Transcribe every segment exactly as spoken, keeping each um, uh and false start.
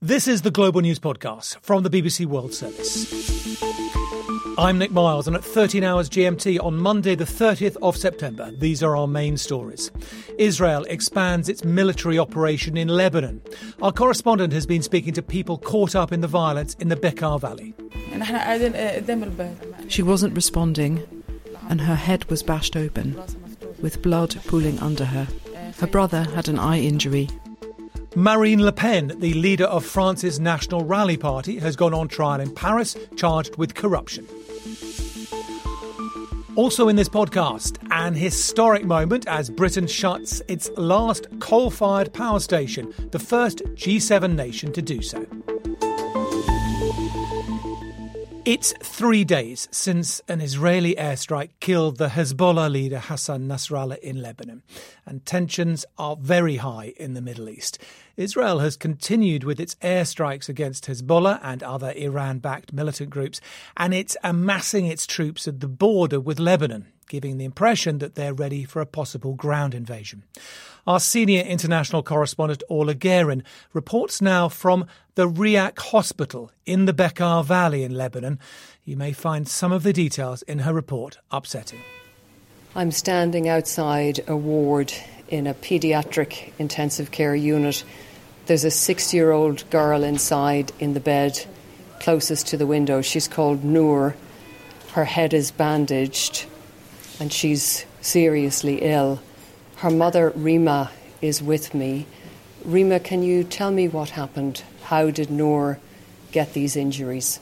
This is the Global News Podcast from the B B C World Service. I'm Nick Miles, and at thirteen hours G M T on Monday the thirtieth of September, these are our main stories. Israel expands its military operation in Lebanon. Our correspondent has been speaking to people caught up in the violence in the Bekaa Valley. She wasn't responding, and her head was bashed open, with blood pooling under her. Her brother had an eye injury. Marine Le Pen, the leader of France's National Rally Party, has gone on trial in Paris, charged with corruption. Also in this podcast, an historic moment as Britain shuts its last coal-fired power station, the first G seven nation to do so. It's three days since an Israeli airstrike killed the Hezbollah leader Hassan Nasrallah in Lebanon, and tensions are very high in the Middle East. Israel has continued with its airstrikes against Hezbollah and other Iran-backed militant groups, and it's amassing its troops at the border with Lebanon, giving the impression that they're ready for a possible ground invasion. Our senior international correspondent, Orla Guerin, reports now from the Riak Hospital in the Bekaa Valley in Lebanon. You may find some of the details in her report upsetting. I'm standing outside a ward in a paediatric intensive care unit. There's a six-year-old girl inside in the bed closest to the window. She's called Noor. Her head is bandaged and she's seriously ill. Her mother, Rima, is with me. Rima, can you tell me what happened? How did Noor get these injuries?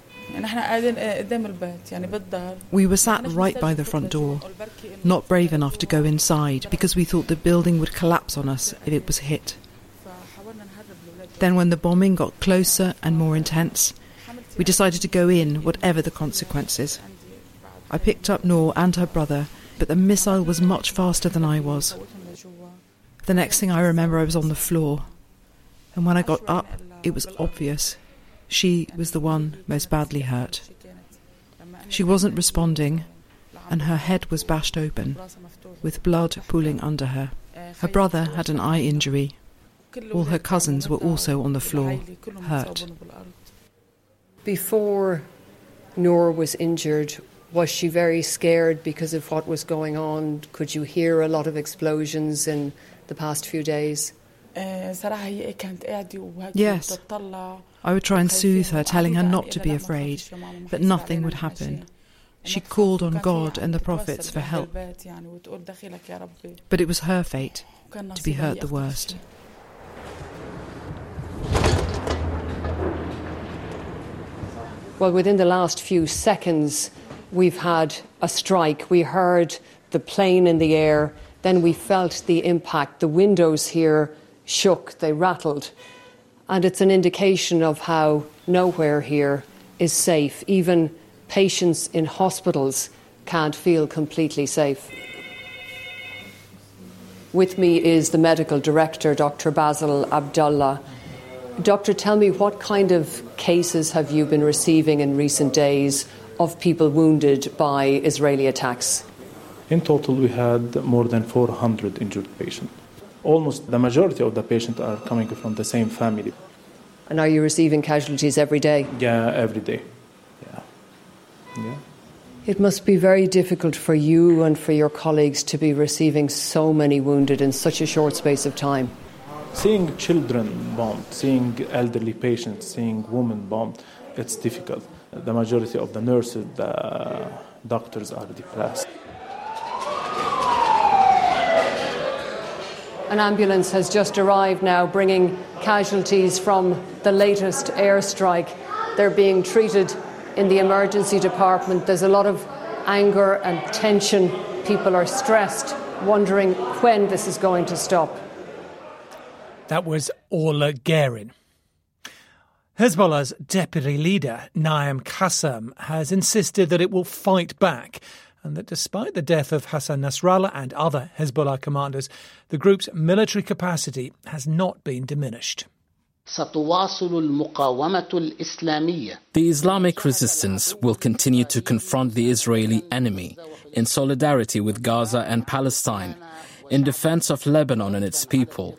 We were sat right by the front door, not brave enough to go inside because we thought the building would collapse on us if it was hit. Then when the bombing got closer and more intense, we decided to go in, whatever the consequences. I picked up Noor and her brother, but the missile was much faster than I was. The next thing I remember, I was on the floor. And when I got up, it was obvious. She was the one most badly hurt. She wasn't responding, and her head was bashed open, with blood pooling under her. Her brother had an eye injury. All her cousins were also on the floor, hurt. Before Noor was injured, was she very scared because of what was going on? Could you hear a lot of explosions in the past few days? Yes. I would try and soothe her, telling her not to be afraid, but nothing would happen. She called on God and the prophets for help. But it was her fate to be hurt the worst. Well, within the last few seconds, we've had a strike. We heard the plane in the air, then we felt the impact. The windows here shook, they rattled. And it's an indication of how nowhere here is safe. Even patients in hospitals can't feel completely safe. With me is the medical director, Doctor Basil Abdullah. Doctor, tell me, what kind of cases have you been receiving in recent days of people wounded by Israeli attacks? In total, we had more than four hundred injured patients. Almost the majority of the patients are coming from the same family. And are you receiving casualties every day? Yeah, every day. Yeah. Yeah. It must be very difficult for you and for your colleagues to be receiving so many wounded in such a short space of time. Seeing children bombed, seeing elderly patients, seeing women bombed, it's difficult. The majority of the nurses, the doctors are depressed. An ambulance has just arrived now, bringing casualties from the latest airstrike. They're being treated in the emergency department. There's a lot of anger and tension. People are stressed, wondering when this is going to stop. That was Orla Guerin. Hezbollah's deputy leader, Naim Qassem, has insisted that it will fight back, and that despite the death of Hassan Nasrallah and other Hezbollah commanders, the group's military capacity has not been diminished. The Islamic resistance will continue to confront the Israeli enemy in solidarity with Gaza and Palestine, in defense of Lebanon and its people,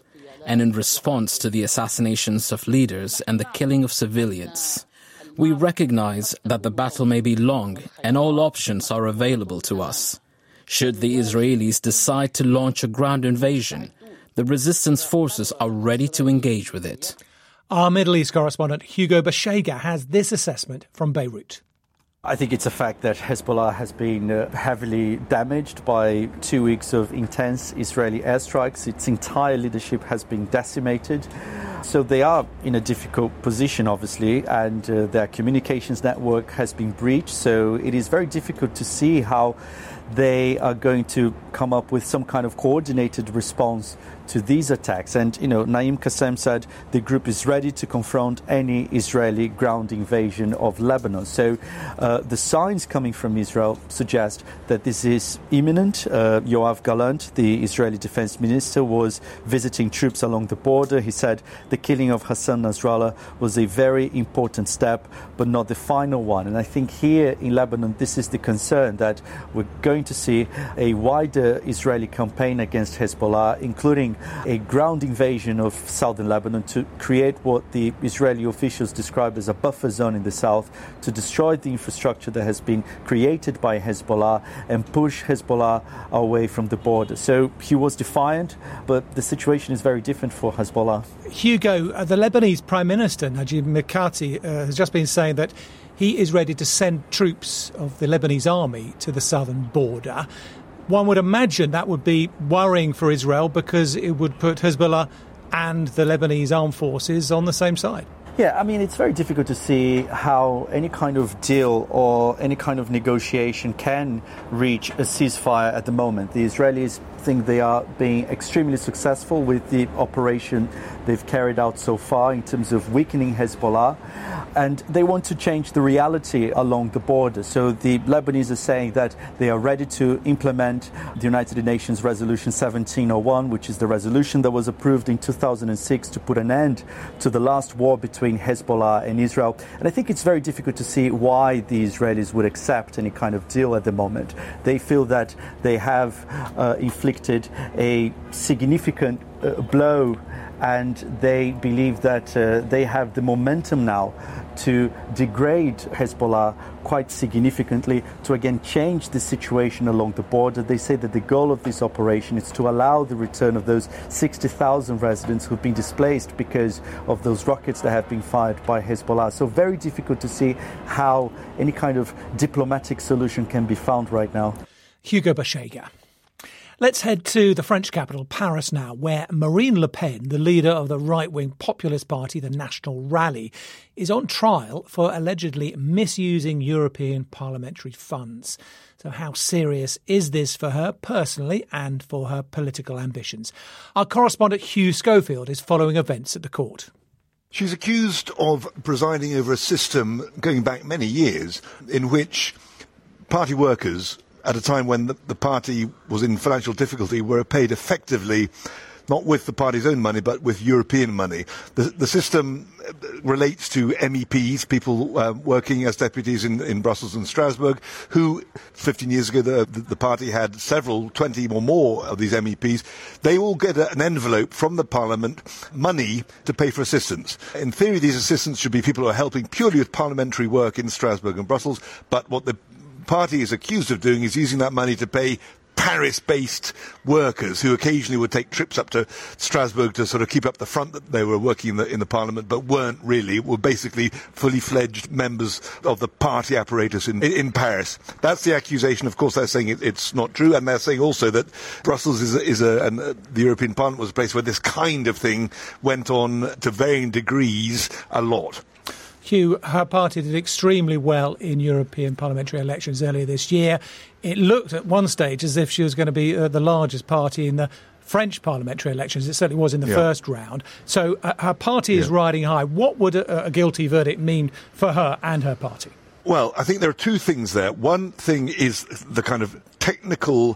and in response to the assassinations of leaders and the killing of civilians. We recognize that the battle may be long and all options are available to us. Should the Israelis decide to launch a ground invasion, the resistance forces are ready to engage with it. Our Middle East correspondent Hugo Bashega has this assessment from Beirut. I think it's a fact that Hezbollah has been uh, heavily damaged by two weeks of intense Israeli airstrikes. Its entire leadership has been decimated. So they are in a difficult position, obviously, and uh, their communications network has been breached. So it is very difficult to see how they are going to come up with some kind of coordinated response to these attacks. And, you know, Naim Qassem said the group is ready to confront any Israeli ground invasion of Lebanon. So uh, the signs coming from Israel suggest that this is imminent. Uh, Yoav Gallant, the Israeli defense minister, was visiting troops along the border. He said the killing of Hassan Nasrallah was a very important step, but not the final one. And I think here in Lebanon, this is the concern, that we're going to see a wider Israeli campaign against Hezbollah, including a ground invasion of southern Lebanon to create what the Israeli officials described as a buffer zone in the south, to destroy the infrastructure that has been created by Hezbollah and push Hezbollah away from the border. So he was defiant, but the situation is very different for Hezbollah. Hugo, uh, the Lebanese Prime Minister, Najib Mikati, uh, has just been saying that he is ready to send troops of the Lebanese army to the southern border. One would imagine that would be worrying for Israel, because it would put Hezbollah and the Lebanese armed forces on the same side. Yeah, I mean, it's very difficult to see how any kind of deal or any kind of negotiation can reach a ceasefire at the moment. The Israelis think they are being extremely successful with the operation they've carried out so far in terms of weakening Hezbollah, and they want to change the reality along the border. So the Lebanese are saying that they are ready to implement the United Nations Resolution seventeen oh one, which is the resolution that was approved in two thousand six to put an end to the last war between Hezbollah and Israel. And I think it's very difficult to see why the Israelis would accept any kind of deal at the moment. They feel that they have uh, inflicted a significant uh, blow, and they believe that uh, they have the momentum now to degrade Hezbollah quite significantly, to again change the situation along the border. They say that the goal of this operation is to allow the return of those sixty thousand residents who've been displaced because of those rockets that have been fired by Hezbollah. So very difficult to see how any kind of diplomatic solution can be found right now. Hugo Bashega. Let's head to the French capital, Paris now, where Marine Le Pen, the leader of the right-wing populist party, the National Rally, is on trial for allegedly misusing European parliamentary funds. So how serious is this for her personally and for her political ambitions? Our correspondent Hugh Schofield is following events at the court. She's accused of presiding over a system going back many years in which party workers, at a time when the, the party was in financial difficulty, were paid effectively, not with the party's own money, but with European money. The, the system relates to M E Ps, people uh, working as deputies in, in Brussels and Strasbourg, who fifteen years ago the, the party had several, twenty or more of these M E Ps. They all get a, an envelope from the Parliament, money to pay for assistance. In theory, these assistants should be people who are helping purely with parliamentary work in Strasbourg and Brussels, but what the party is accused of doing is using that money to pay Paris-based workers who occasionally would take trips up to Strasbourg to sort of keep up the front that they were working in the, in the parliament, but weren't really, were basically fully fledged members of the party apparatus in, in, in Paris. That's the accusation. Of course, they're saying it, it's not true, and they're saying also that Brussels is a, is a, and uh, the European Parliament was a place where this kind of thing went on to varying degrees a lot. Hugh, her party did extremely well in European parliamentary elections earlier this year. It looked at one stage as if she was going to be uh, the largest party in the French parliamentary elections. It certainly was in the yeah. first round. So uh, her party yeah. is riding high. What would a, a guilty verdict mean for her and her party? Well, I think there are two things there. One thing is the kind of technical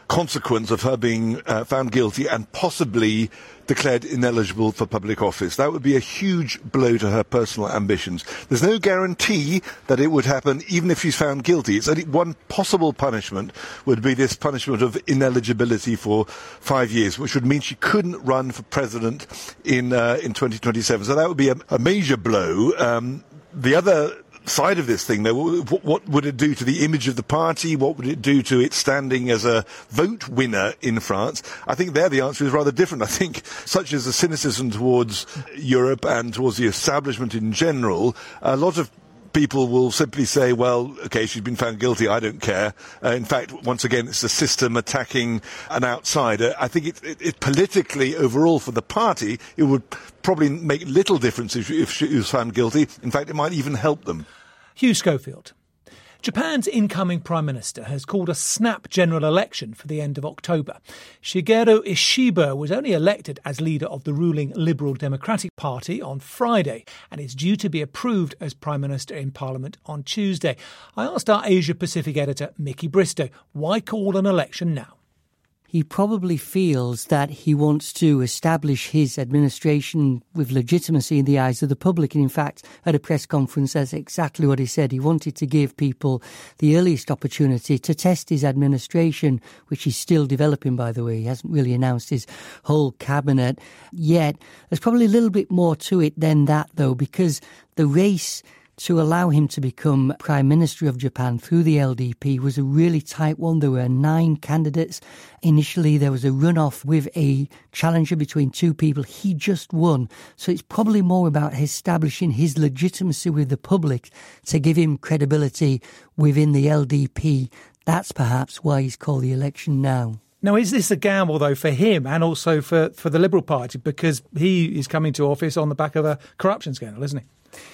consequence of her being uh, found guilty and possibly declared ineligible for public office. That would be a huge blow to her personal ambitions. There's no guarantee that it would happen even if she's found guilty. It's only one possible punishment would be this punishment of ineligibility for five years, which would mean she couldn't run for president in uh, in twenty twenty-seven. So that would be a, a major blow. Um, the other side of this thing, though, what would it do to the image of the party? What would it do to its standing as a vote winner in France? I think there the answer is rather different. I think such is the cynicism towards Europe and towards the establishment in general, a lot of people will simply say, well, okay, she's been found guilty, I don't care. Uh, in fact, once again, it's the system attacking an outsider. I think it, it, it politically, overall, for the party, it would probably make little difference if, if she was found guilty. In fact, it might even help them. Hugh Schofield. Japan's incoming Prime Minister has called a snap general election for the end of October. Shigeru Ishiba was only elected as leader of the ruling Liberal Democratic Party on Friday and is due to be approved as Prime Minister in Parliament on Tuesday. I asked our Asia Pacific editor, Mickey Bristow, why call an election now? He probably feels that he wants to establish his administration with legitimacy in the eyes of the public. And in fact, at a press conference, that's exactly what he said. He wanted to give people the earliest opportunity to test his administration, which he's still developing, by the way. He hasn't really announced his whole cabinet yet. There's probably a little bit more to it than that, though, because the race to allow him to become Prime Minister of Japan through the L D P was a really tight one. There were nine candidates. Initially, there was a runoff with a challenger between two people. He just won. So it's probably more about establishing his legitimacy with the public to give him credibility within the L D P. That's perhaps why he's called the election now. Now, is this a gamble, though, for him and also for, for the Liberal Party? Because he is coming to office on the back of a corruption scandal, isn't he?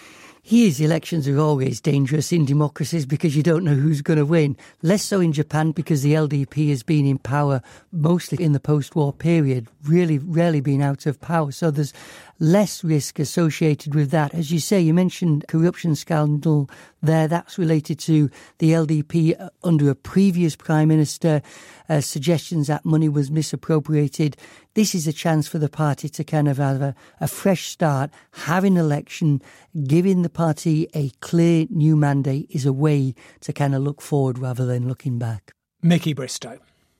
His elections are always dangerous in democracies because you don't know who's going to win. Less so in Japan because the L D P has been in power mostly in the post-war period, really rarely been out of power. So there's less risk associated with that. As you say, you mentioned corruption scandal there. That's related to the L D P under a previous prime minister, uh, suggestions that money was misappropriated. This is a chance for the party to kind of have a, a fresh start, have an election, giving the party a clear new mandate is a way to kind of look forward rather than looking back. Mickey Bristow.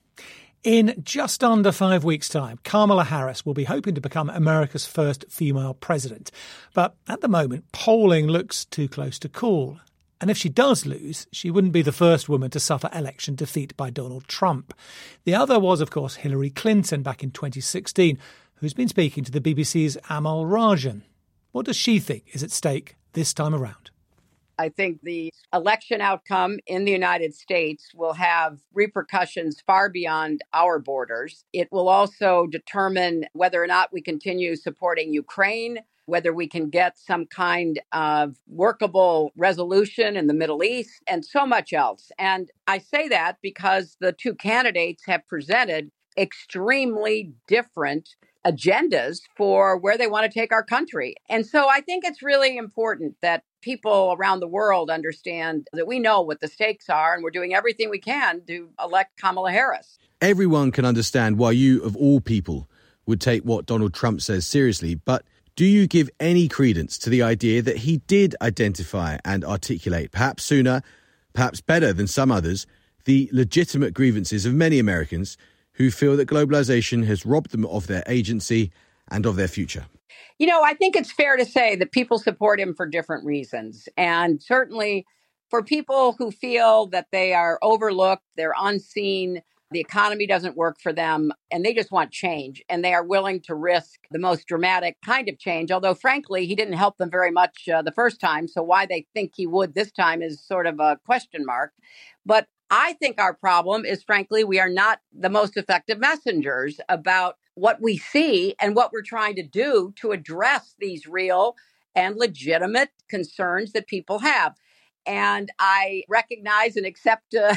In just under five weeks' time, Kamala Harris will be hoping to become America's first female president. But at the moment, polling looks too close to call. And if she does lose, she wouldn't be the first woman to suffer election defeat by Donald Trump. The other was, of course, Hillary Clinton back in twenty sixteen, who's been speaking to the B B C's Amal Rajan. What does she think is at stake this time around? I think the election outcome in the United States will have repercussions far beyond our borders. It will also determine whether or not we continue supporting Ukraine, whether we can get some kind of workable resolution in the Middle East, and so much else. And I say that because the two candidates have presented extremely different agendas for where they want to take our country. And so I think it's really important that people around the world understand that we know what the stakes are and we're doing everything we can to elect Kamala Harris. Everyone can understand why you, of all people, would take what Donald Trump says seriously. But do you give any credence to the idea that he did identify and articulate, perhaps sooner, perhaps better than some others, the legitimate grievances of many Americans who feel that globalization has robbed them of their agency and of their future? You know, I think it's fair to say that people support him for different reasons. And certainly for people who feel that they are overlooked, they're unseen, the economy doesn't work for them, and they just want change. And they are willing to risk the most dramatic kind of change. Although, frankly, he didn't help them very much uh, the first time. So why they think he would this time is sort of a question mark. But I think our problem is, frankly, we are not the most effective messengers about what we see and what we're trying to do to address these real and legitimate concerns that people have. And I recognize and accept uh,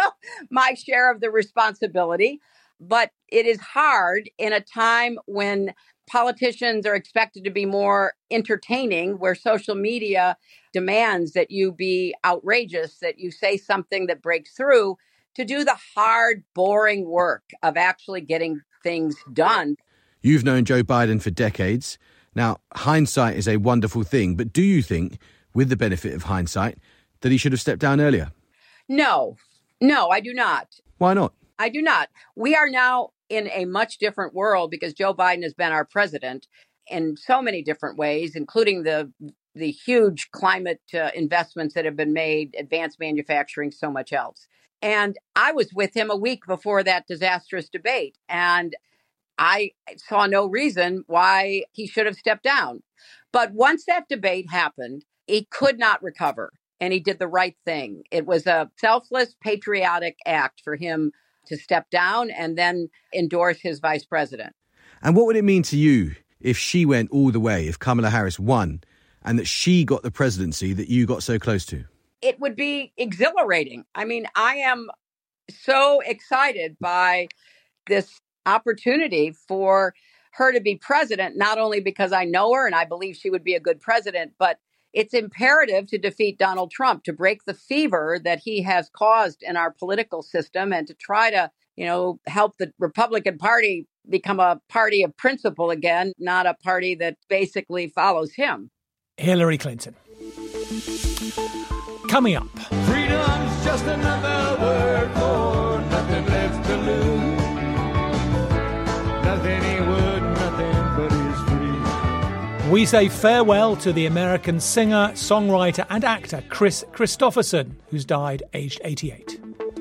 my share of the responsibility. But it is hard in a time when politicians are expected to be more entertaining, where social media demands that you be outrageous, that you say something that breaks through, to do the hard, boring work of actually getting things done. You've known Joe Biden for decades. Now, hindsight is a wonderful thing, but do you think, with the benefit of hindsight, that he should have stepped down earlier? No, no, I do not. Why not? I do not. We are now in a much different world because Joe Biden has been our president in so many different ways, including the the huge climate uh, investments that have been made, advanced manufacturing, so much else. And I was with him a week before that disastrous debate, and I saw no reason why he should have stepped down. But once that debate happened, he could not recover, and he did the right thing. It was a selfless, patriotic act for him to step down and then endorse his vice president. And what would it mean to you if she went all the way, if Kamala Harris won, and that she got the presidency that you got so close to? It would be exhilarating. I mean, I am so excited by this opportunity for her to be president, not only because I know her and I believe she would be a good president, but it's imperative to defeat Donald Trump, to break the fever that he has caused in our political system and to try to, you know, help the Republican Party become a party of principle again, not a party that basically follows him. Hillary Clinton. Coming up. Freedom's just another word for nothing left to lose. Nothing he would, nothing but his free. We say farewell to the American singer, songwriter and actor Kris Kristofferson, who's died aged eighty-eight.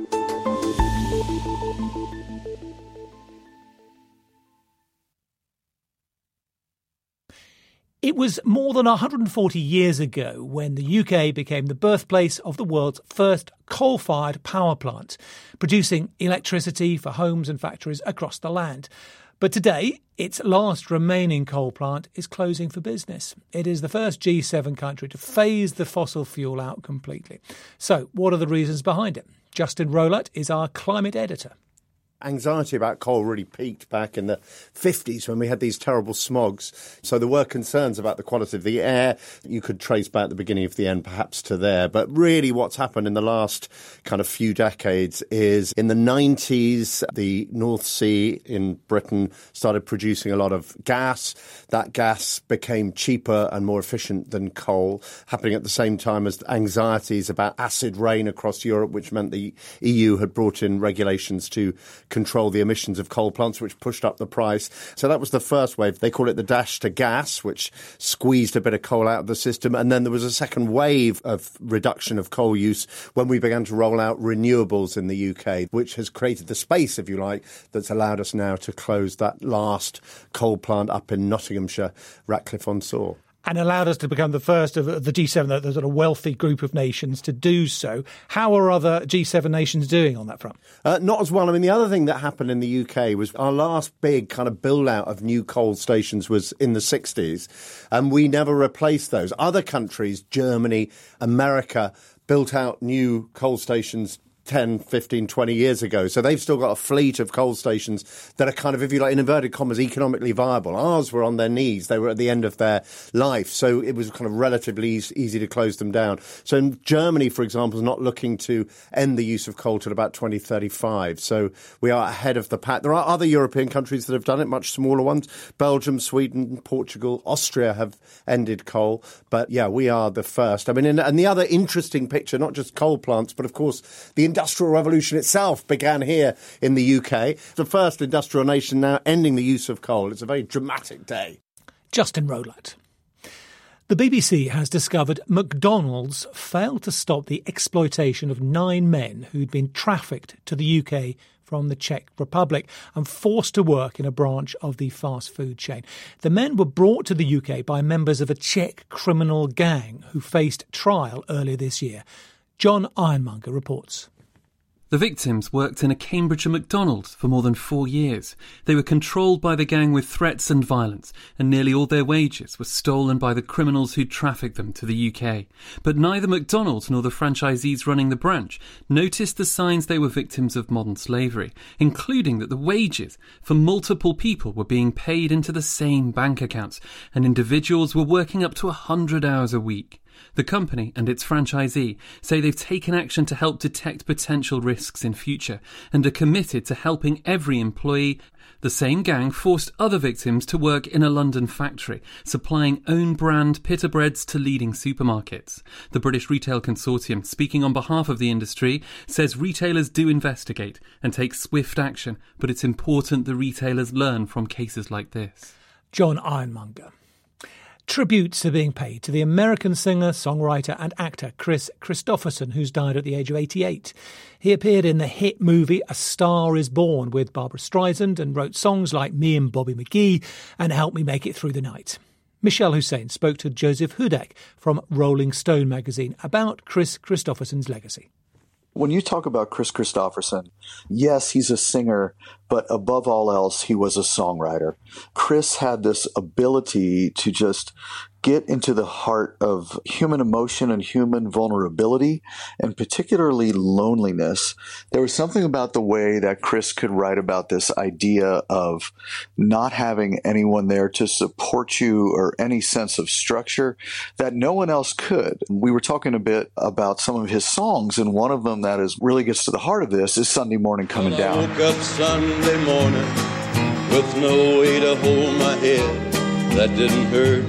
It was more than one hundred forty years ago when the U K became the birthplace of the world's first coal-fired power plant, producing electricity for homes and factories across the land. But today, its last remaining coal plant is closing for business. It is the first G seven country to phase the fossil fuel out completely. So, what are the reasons behind it? Justin Rowlatt is our climate editor. Anxiety about coal really peaked back in the fifties when we had these terrible smogs. So there were concerns about the quality of the air. You could trace back the beginning of the end perhaps to there. But really what's happened in the last kind of few decades is in the nineties, the North Sea in Britain started producing a lot of gas. That gas became cheaper and more efficient than coal, happening at the same time as anxieties about acid rain across Europe, which meant the E U had brought in regulations to control the emissions of coal plants, which pushed up the price. So that was the first wave. They call it the dash to gas, which squeezed a bit of coal out of the system. And then there was a second wave of reduction of coal use when we began to roll out renewables in the U K, which has created the space, if you like, that's allowed us now to close that last coal plant up in Nottinghamshire, Ratcliffe-on-Soar. And allowed us to become the first of the G seven, the sort of wealthy group of nations to do so. How are other G seven nations doing on that front? Uh, not as well. I mean, the other thing that happened in the U K was our last big kind of build-out of new coal stations was in the sixties, and we never replaced those. Other countries, Germany, America, built out new coal stations ten, fifteen, twenty years ago. So they've still got a fleet of coal stations that are kind of, if you like, in inverted commas, economically viable. Ours were on their knees. They were at the end of their life. So it was kind of relatively easy, easy to close them down. So in Germany, for example, is not looking to end the use of coal till about twenty thirty-five. So we are ahead of the pack. There are other European countries that have done it, much smaller ones. Belgium, Sweden, Portugal, Austria have ended coal. But yeah, we are the first. I mean, and, and the other interesting picture, not just coal plants, but of course, the industrial revolution itself began here in the U K. The first industrial nation now ending the use of coal. It's a very dramatic day. Justin Rowlatt. The B B C has discovered McDonald's failed to stop the exploitation of nine men who'd been trafficked to the U K from the Czech Republic and forced to work in a branch of the fast food chain. The men were brought to the U K by members of a Czech criminal gang who faced trial earlier this year. John Ironmonger reports. The victims worked in a Cambridgeshire McDonald's for more than four years. They were controlled by the gang with threats and violence, and nearly all their wages were stolen by the criminals who trafficked them to the U K. But neither McDonald's nor the franchisees running the branch noticed the signs they were victims of modern slavery, including that the wages for multiple people were being paid into the same bank accounts, and individuals were working up to one hundred hours a week. The company and its franchisee say they've taken action to help detect potential risks in future and are committed to helping every employee. The same gang forced other victims to work in a London factory, supplying own-brand pita breads to leading supermarkets. The British Retail Consortium, speaking on behalf of the industry, says retailers do investigate and take swift action, but it's important the retailers learn from cases like this. John Ironmonger. Tributes are being paid to the American singer, songwriter and actor Kris Kristofferson, who's died at the age of eighty-eight. He appeared in the hit movie A Star Is Born with Barbra Streisand and wrote songs like Me and Bobby McGee and Help Me Make It Through the Night. Michelle Hussein spoke to Joseph Hudak from Rolling Stone magazine about Kris Kristofferson's legacy. When you talk about Kris Kristofferson, yes, he's a singer, but above all else, he was a songwriter. Kris had this ability to just get into the heart of human emotion and human vulnerability, and particularly loneliness. There was something about the way that Kris could write about this idea of not having anyone there to support you or any sense of structure that no one else could. We were talking a bit about some of his songs, and one of them that is really gets to the heart of this is Sunday Morning Coming Down. I woke up Sunday morning with no way to hold my head that didn't hurt.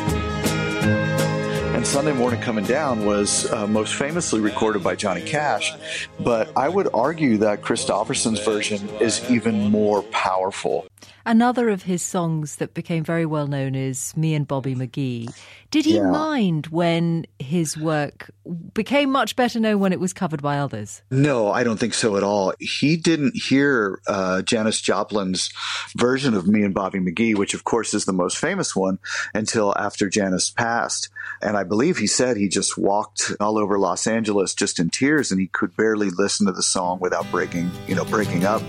And Sunday Morning Coming Down was uh, most famously recorded by Johnny Cash, but I would argue that Kristofferson's version is even more powerful. Another of his songs that became very well known is Me and Bobby McGee. Did he Yeah. mind when his work became much better known when it was covered by others? No, I don't think so at all. He didn't hear uh, Janis Joplin's version of Me and Bobby McGee, which of course is the most famous one, until after Janis passed. And I believe he said he just walked all over Los Angeles just in tears, and he could barely listen to the song without breaking, you know, breaking up.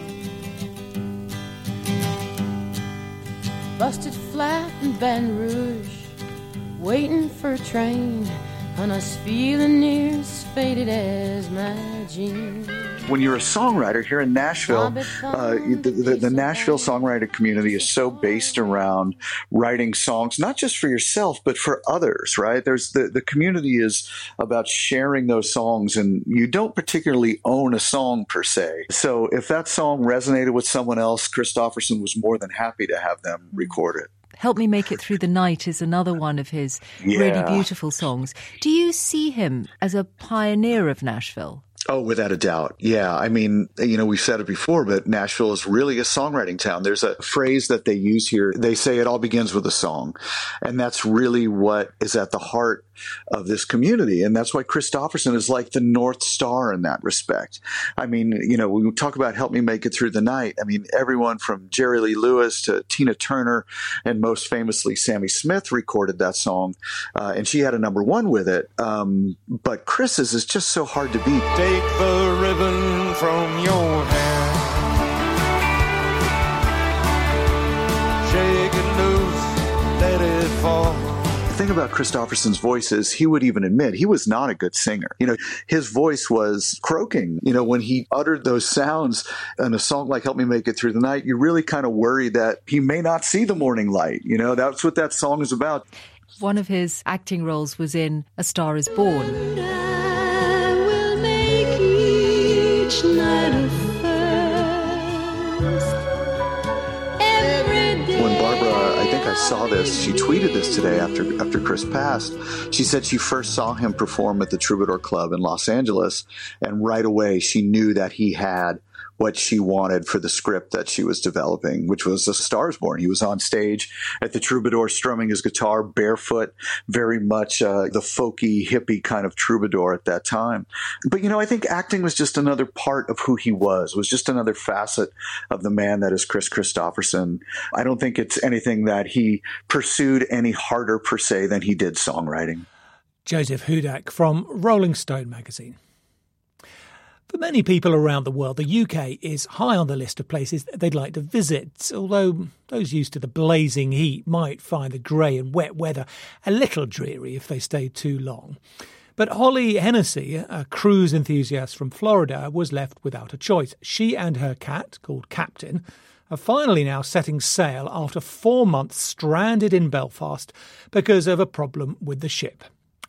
Busted flat in Baton Rouge, waiting for a train, and I was feeling near as faded as my jeans. When you're a songwriter here in Nashville, uh, the, the, the Nashville songwriter community is so based around writing songs, not just for yourself, but for others, right? There's the, the community is about sharing those songs, and you don't particularly own a song per se. So if that song resonated with someone else, Kristofferson was more than happy to have them record it. Help Me Make It Through the Night is another one of his Yeah. really beautiful songs. Do you see him as a pioneer of Nashville? Oh, without a doubt. Yeah. I mean, you know, we've said it before, but Nashville is really a songwriting town. There's a phrase that they use here. They say it all begins with a song. And that's really what is at the heart of this community. And that's why Kristofferson is like the North Star in that respect. I mean, you know, when we talk about Help Me Make It Through the Night, I mean, everyone from Jerry Lee Lewis to Tina Turner and most famously Sammy Smith recorded that song. Uh, and she had a number one with it. Um, but Chris's is just so hard to beat. Take the ribbon from your hair, shake it loose, let it fall. The thing about Kristofferson's voice is he would even admit he was not a good singer. You know, his voice was croaking. You know, when he uttered those sounds in a song like Help Me Make It Through the Night, you really kind of worry that he may not see the morning light. You know, that's what that song is about. One of his acting roles was in A Star Is Born. Each night a first, every day. When Barbara, I think I saw this, she tweeted this today after after Kris passed. She said she first saw him perform at the Troubadour Club in Los Angeles, and right away she knew that he had what she wanted for the script that she was developing, which was A Star Is Born. He was on stage at the Troubadour strumming his guitar barefoot, very much uh, the folky, hippie kind of troubadour at that time. But, you know, I think acting was just another part of who he was, was just another facet of the man that is Kris Kristofferson. I don't think it's anything that he pursued any harder per se than he did songwriting. Joseph Hudak from Rolling Stone magazine. For many people around the world, the U K is high on the list of places they'd like to visit, although those used to the blazing heat might find the grey and wet weather a little dreary if they stayed too long. But Holly Hennessy, a cruise enthusiast from Florida, was left without a choice. She and her cat, called Captain, are finally now setting sail after four months stranded in Belfast because of a problem with the ship.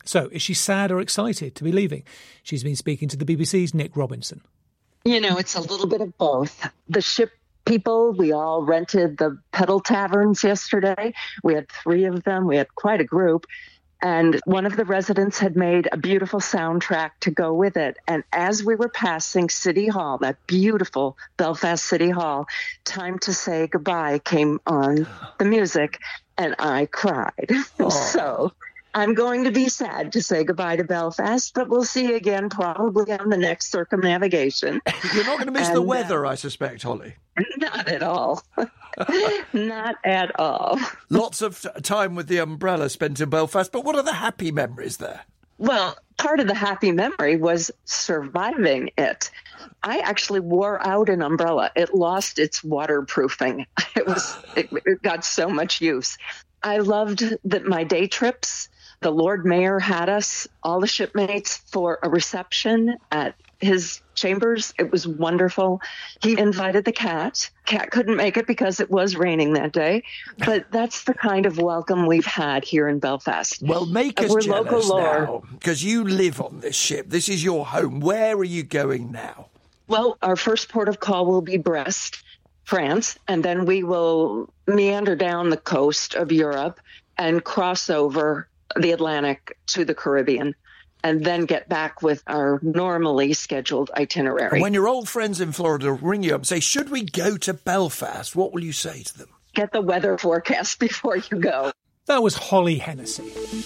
So, is she sad or excited to be leaving? She's been speaking to the B B C's Nick Robinson. You know, it's a little bit of both. The ship people, we all rented the pedal taverns yesterday. We had three of them. We had quite a group. And one of the residents had made a beautiful soundtrack to go with it. And as we were passing City Hall, that beautiful Belfast City Hall, Time to Say Goodbye came on the music, and I cried. Oh. So I'm going to be sad to say goodbye to Belfast, but we'll see you again probably on the next circumnavigation. You're not going to miss and, the weather, uh, I suspect, Holly. Not at all. Not at all. Lots of time with the umbrella spent in Belfast, but what are the happy memories there? Well, part of the happy memory was surviving it. I actually wore out an umbrella. It lost its waterproofing. It was it, it got so much use. I loved that my day trips. The Lord Mayor had us, all the shipmates, for a reception at his chambers. It was wonderful. He invited the cat. Cat couldn't make it because it was raining that day. But that's the kind of welcome we've had here in Belfast. Well, make us We're jealous local now, because you live on this ship. This is your home. Where are you going now? Well, our first port of call will be Brest, France, and then we will meander down the coast of Europe and cross over the Atlantic to the Caribbean, and then get back with our normally scheduled itinerary. And when your old friends in Florida ring you up and say, should we go to Belfast, what will you say to them? Get the weather forecast before you go. That was Holly Hennessy.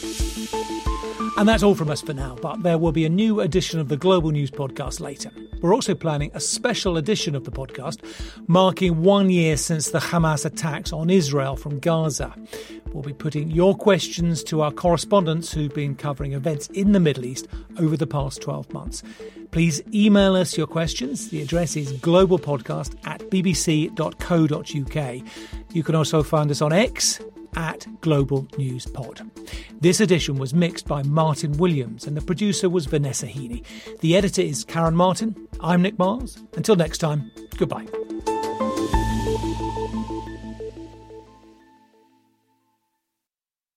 And that's all from us for now, but there will be a new edition of the Global News Podcast later. We're also planning a special edition of the podcast marking one year since the Hamas attacks on Israel from Gaza. We'll be putting your questions to our correspondents who've been covering events in the Middle East over the past twelve months. Please email us your questions. The address is globalpodcast at bbc dot co dot uk. You can also find us on X at Global News Pod. This edition was mixed by Martin Williams and the producer was Vanessa Heaney. The editor is Karen Martin. I'm Nick Miles. Until next time, goodbye.